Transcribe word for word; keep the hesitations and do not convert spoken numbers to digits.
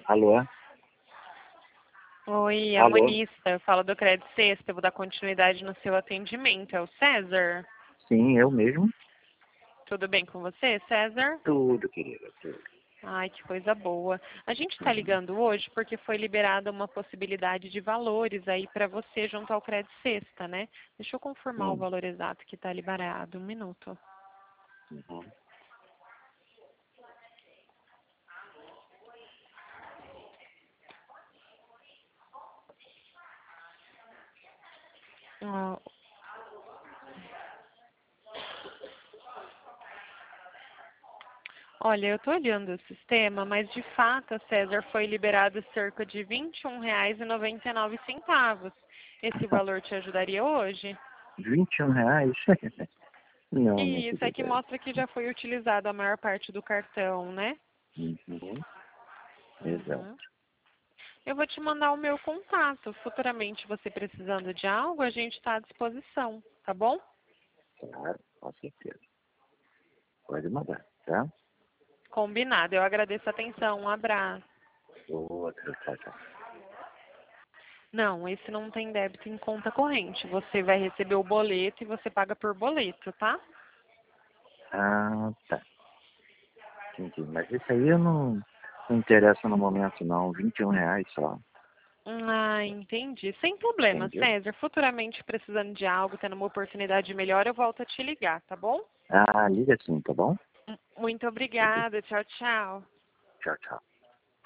Alô? Oi, a Alô? Monista, eu falo do Crédito Sexta, eu vou dar continuidade no seu atendimento. É o César? Sim, eu mesmo. Tudo bem com você, César? Tudo, querida, tudo. Ai, que coisa boa. A gente está Uhum. ligando hoje porque foi liberada uma possibilidade de valores aí para você junto ao Crédito Sexta, né? Deixa eu confirmar o Hum. valor exato que está liberado. Um minuto. Uhum. Ah, olha, eu estou olhando o sistema, mas de fato, César, foi liberado cerca de vinte e um reais e noventa e nove centavos. Esse valor te ajudaria hoje? vinte e um reais? Não, minha E isso é que querida. mostra que já foi utilizado a maior parte do cartão, né? Uhum. Exato. Uhum. Eu vou te mandar o meu contato. Futuramente, você precisando de algo, a gente está à disposição, tá bom? Claro, com certeza. Pode mandar, tá? Combinado. Eu agradeço a atenção. Um abraço. Outra, tchau, tchau. Não, esse não tem débito em conta corrente. Você vai receber o boleto e você paga por boleto, tá? Ah, tá. Entendi. Mas isso aí eu não, não interessa no momento, não. Vinte e um reais só. Ah, entendi. Sem problema, Entendeu? César. Futuramente, precisando de algo, tendo uma oportunidade melhor, eu volto a te ligar, tá bom? Ah, liga sim, tá bom? Muito obrigada. Tchau, tchau. Tchau, tchau.